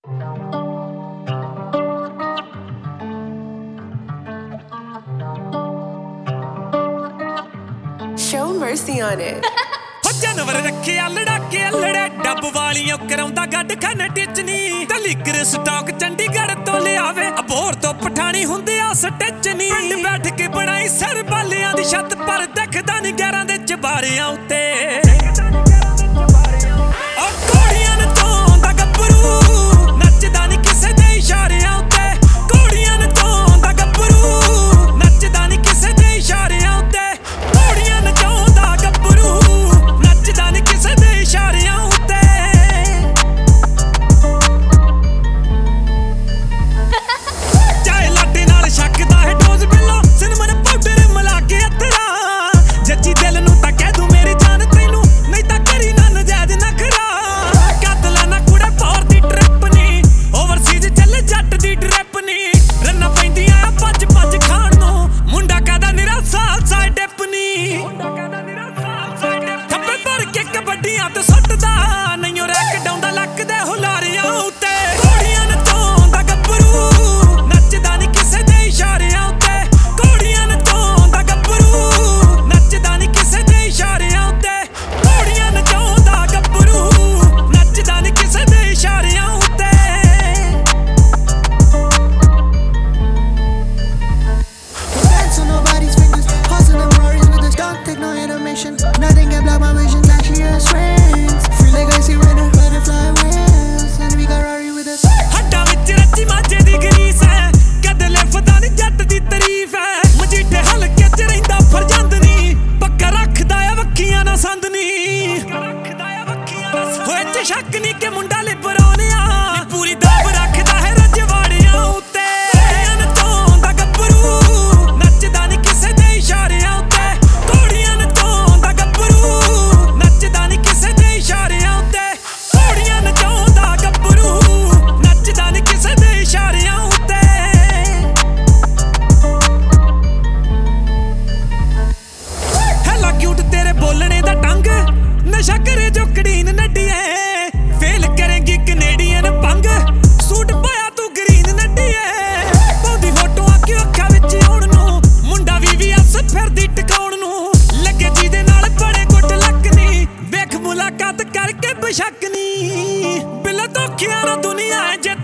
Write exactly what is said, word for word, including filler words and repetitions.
Show mercy on it. जानवर रखे लड़ाके लड़े डब वालियों कराउंदा गड्ड खाने टिचनी तलीकर स्टॉक चंडीगढ़ तो ले आवे अबोर तो पठानी हुंदे आ सटचनी बैठ के बनाई सर बालियां दी छत पर देखदा नी गैरां दे चबारियां उत्ते ओ कोड़ियां ने तोंदा गब्बरू नचदा नी किसे दे इशारियां उत्ते कोड़ियां ने तोंदा गब्बरू नचदा नी किसे दे इशारियां उत्ते कोड़ियां ने तोंदा गब्बरू Nothing can block my vision, now she has strength. Feel like I see red and butterfly wings. And we got Rari with us. Hooda विच रची माजे दी गरीस है कदे लिफदा नी जट दी तारीफ है मजीठे हलके च रहिंदा फरजंद नी पक्का रखदा है वक्खियां ना संदनी होए च शक नी के मुंडा लिबरोनिया पूरी दाब रखदा है रजवाड़ियां उत्ते तोंदा गब्बरू नचदा नी किसे दे इशारियां उत्ते कोड़ियां ने तोंदा गब्बरू नचदा नी किसे दे इशारियां उत्ते कोड़ियां ने तोंदा गब्बरू नचदा नी किसे दे इशारियां उत्ते हैला क्यूट तेरे बोलने दा ढंग नशा करे जो कड़ीन नड्डिए फेल करेंगी कनेडियन पंग सूट पाया तू ग्रीन नड्डिए पौंदी फोटोआं क्यों अक्खां विच आउण नूं मुंडा वी वी अस फिरदी टकाउण नूं लगे जीदे नाल बड़े गुੱਟ लकनी वेख मुलाकात करके बेशक नी बिल धोखियां ना दुनिया है